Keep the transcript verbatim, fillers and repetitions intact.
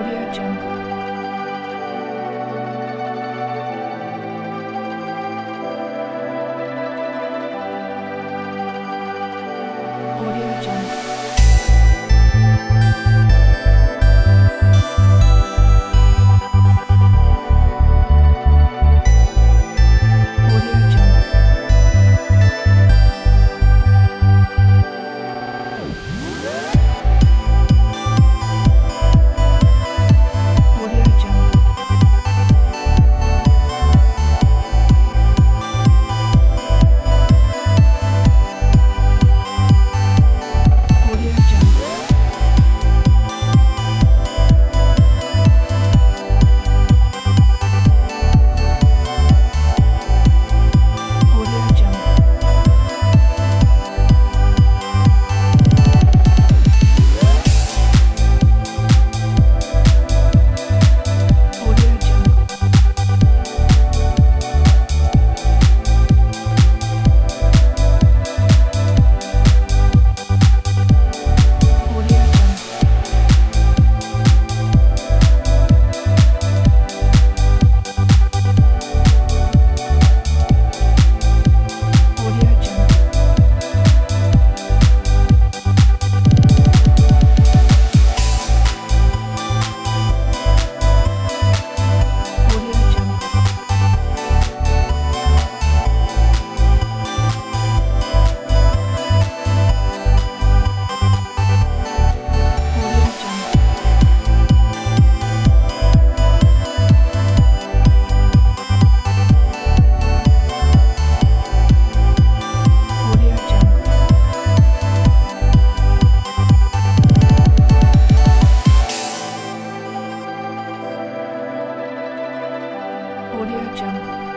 Audio Jungle. Audio Jungle. Audio Jungle. Audio Jungle. Audio Jungle. Audio Jungle. Audio Jungle. Audio Jungle. Audio Jungle. Audio Jungle. Audio Jungle. Audio Jungle. Audio Jungle.